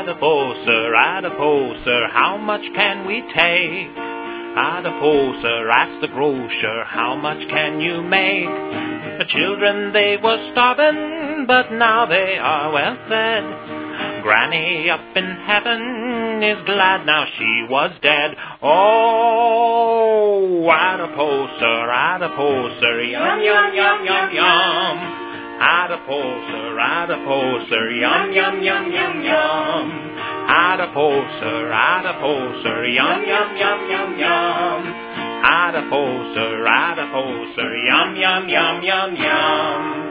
adipose, sir, how much can we take? Adipose, sir, asked the grocer, how much can you make? The children, they were starving, but now they are well fed. Granny up in heaven is glad now she was dead. Oh, adipose, sir, yum, yum, yum, yum, yum. Adipose, sir, yum, yum, yum, yum, yum. Adipose, sir, yum, yum, yum, yum, yum. Adipose, sir, yum, yum, yum, yum, yum.